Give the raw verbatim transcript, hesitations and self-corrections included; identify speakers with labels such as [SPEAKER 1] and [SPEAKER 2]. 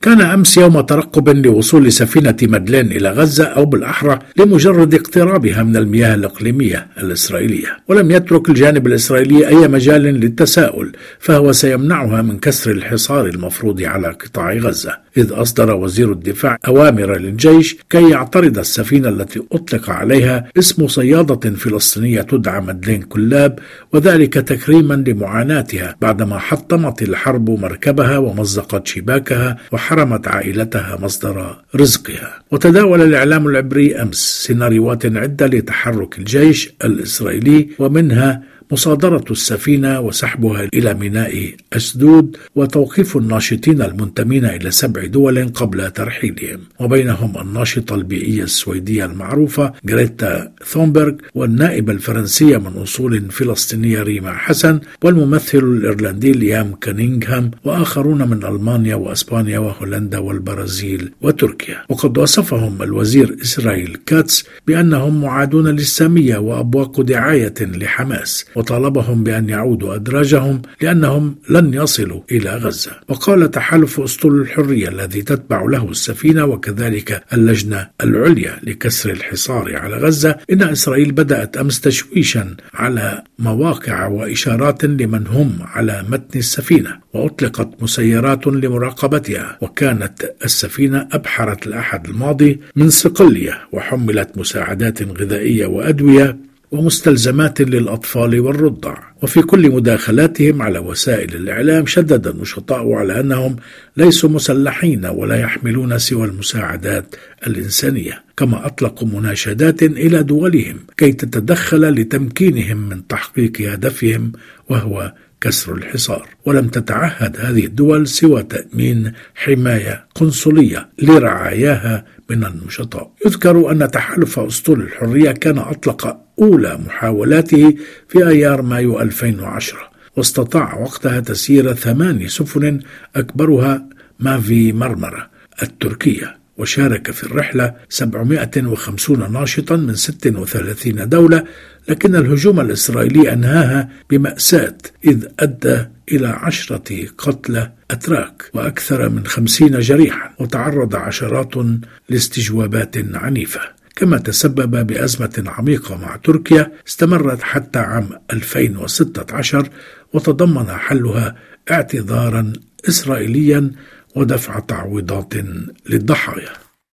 [SPEAKER 1] كان أمس يوم ترقب لوصول سفينة مادلين إلى غزة، أو بالأحرى لمجرد اقترابها من المياه الإقليمية الإسرائيلية، ولم يترك الجانب الإسرائيلي أي مجال للتساؤل، فهو سيمنعها من كسر الحصار المفروض على قطاع غزة، إذ أصدر وزير الدفاع أوامر للجيش كي يعترض السفينة التي أطلق عليها اسم صيادة فلسطينية تدعى مادلين كلاب، وذلك تكريما لمعاناتها بعدما حطمت الحرب مركبها ومزقت شباكها وحرمت عائلتها مصدر رزقها. وتداول الإعلام العبري أمس سيناريوهات عدة لتحرك الجيش الإسرائيلي، ومنها مصادرة السفينة وسحبها إلى ميناء أسدود، وتوقيف الناشطين المنتمين إلى سبع دول قبل ترحيلهم، وبينهم الناشطة البيئية السويدية المعروفة غريتا ثونبرغ، والنائبة الفرنسية من أصول فلسطينية ريما حسن، والممثل الإيرلندي ليام كانينغهام، وآخرون من ألمانيا وأسبانيا وهولندا والبرازيل وتركيا. وقد وصفهم الوزير إسرائيل كاتس بأنهم معادون للسامية وأبواق دعاية لحماس، وطالبهم بأن يعودوا أدراجهم لأنهم لن يصلوا إلى غزة. وقال تحالف أسطول الحرية الذي تتبع له السفينة وكذلك اللجنة العليا لكسر الحصار على غزة إن إسرائيل بدأت أمس تشويشا على مواقع وإشارات لمن هم على متن السفينة، وأطلقت مسيرات لمراقبتها. وكانت السفينة أبحرت الأحد الماضي من صقلية وحملت مساعدات غذائية وأدوية ومستلزمات للأطفال والرضع. وفي كل مداخلاتهم على وسائل الإعلام شدد النشطاء على أنهم ليسوا مسلحين ولا يحملون سوى المساعدات الإنسانية، كما أطلقوا مناشدات إلى دولهم كي تتدخل لتمكينهم من تحقيق هدفهم وهو كسر الحصار. ولم تتعهد هذه الدول سوى تأمين حماية قنصلية لرعاياها من النشطاء. يذكر أن تحالف أسطول الحرية كان أطلق أولى محاولاته في أيار مايو ألفين وعشرة، واستطاع وقتها تسيير ثماني سفن أكبرها مافي مرمرة التركية، وشارك في الرحلة سبعمائة وخمسين ناشطا من ستة وثلاثين دولة، لكن الهجوم الإسرائيلي أنهاها بمأساة، إذ أدى إلى عشرة قتلى أتراك وأكثر من خمسين جريحا، وتعرض عشرات لاستجوابات عنيفة، كما تسبب بأزمة عميقة مع تركيا استمرت حتى عام ألفين وستة عشر، وتضمن حلها اعتذارا إسرائيليا ودفع تعويضات للضحايا.